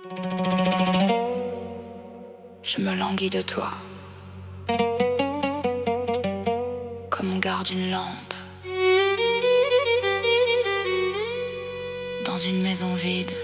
Je me languis de toi, comme on garde une lampe dans une maison vide.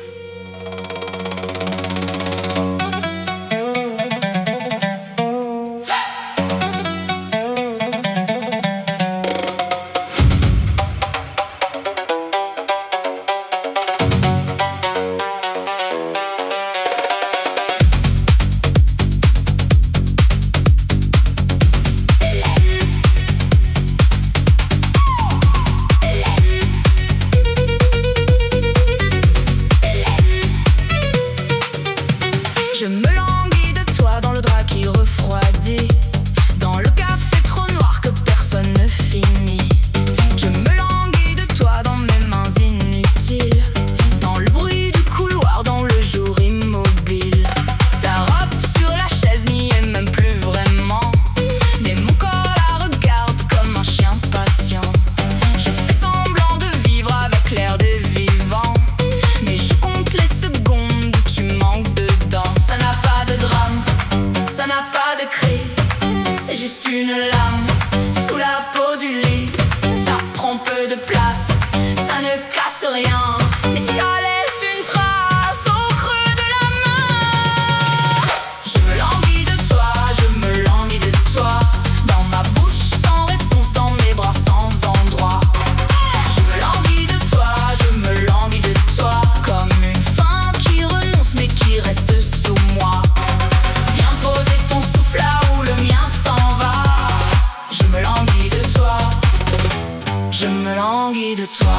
Je me languis de toi dans le drap qui refroidit, dans le café trop noir que personne ne finit. Je me languis de toi dans mes mains inutiles, dans le bruit du couloir, dans le jour immobile. Ta robe sur la chaise n'y est même plus vraiment, mais mon corps la regarde comme un chien patient. Je fais semblant de vivre avec l'air des vivants, mais je compte les secondes où tu manques dedans. Ça n'a pas de drame, ça n'a pas de cri, c'est juste une lame sous la peau du lit. Ça prend peu de place, ça ne casse rien, mais ça laisse une trace au creux de la main. Je me languis de toi, je me languis de toi, dans ma bouche sans réponse, dans mes bras sans endroit. Je me languis de toi, je me languis de toi, comme une faim qui renonce mais qui reste sous moi. Viens poser ton souffle là où le mien s'en va. Je me languis de toi, je me languis de toi.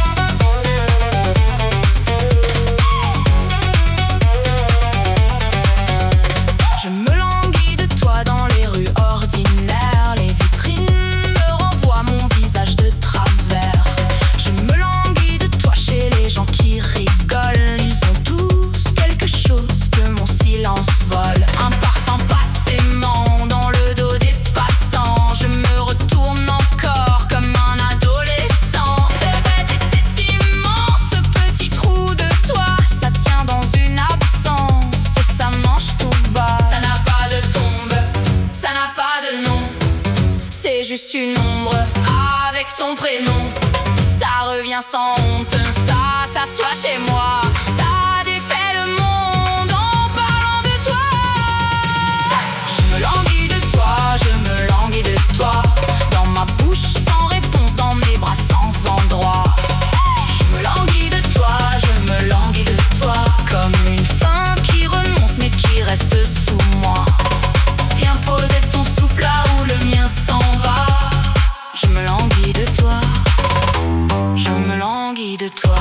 Je me languis de toi dans les rues ordinaires. Les vitrines me renvoient mon visage de travers. Je me languis de toi chez les gens qui rigolent. Ils ont tous quelque chose que mon silence vole. Un parfum passément dans le dos des passants. Je me retourne encore comme un adolescent. C'est bête et c'est immense, ce petit trou de toi. Ça tient dans une absence et ça mange tout bas. Ça n'a pas de tombe, ça n'a pas de nom, c'est juste une ombre avec ton prénom. Ça revient sans honte, ça s'assoit chez moi. Ça défait le monde en parlant de toi. Je me languis de toi, je me languis de toi, dans ma bouche sans réponse, dans mes bras sans endroit. Je me languis de toi, je me languis de toi, comme une faim qui renonce mais qui reste sous moi. Viens poser ton souffle là où le mien s'en va. Je me languis de toi, je me languis de toi.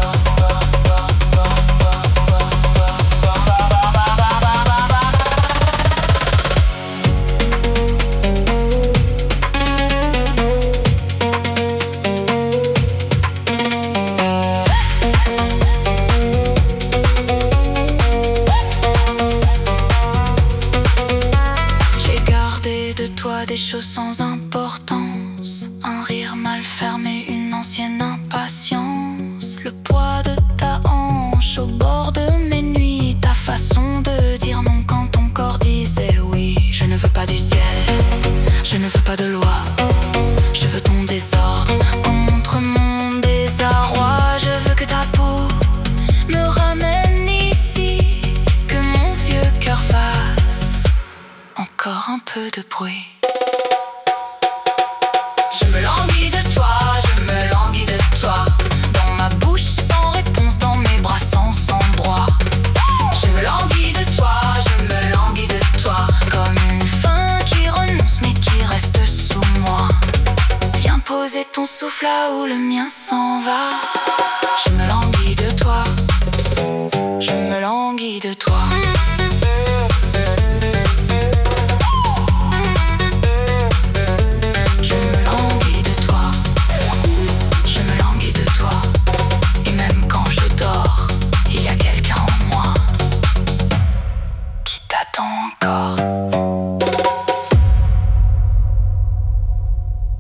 J'ai gardé de toi des choses sans importance, un rire mal fermé, une ancienne impatience, le poids de ta hanche au bord de mes nuits, ta façon de dire non quand ton corps disait oui. Je ne veux pas du ciel, je ne veux pas de loi, je veux ton désordre contre mon désarroi. Je veux que ta peau me ramène ici, que mon vieux cœur fasse encore un peu de bruit. Je me languis de toi, je me languis de toi, dans ma bouche sans réponse, dans mes bras sans endroit. Je me languis de toi, je me languis de toi, comme une faim qui renonce mais qui reste sous moi. Viens poser ton souffle là où le mien s'en va.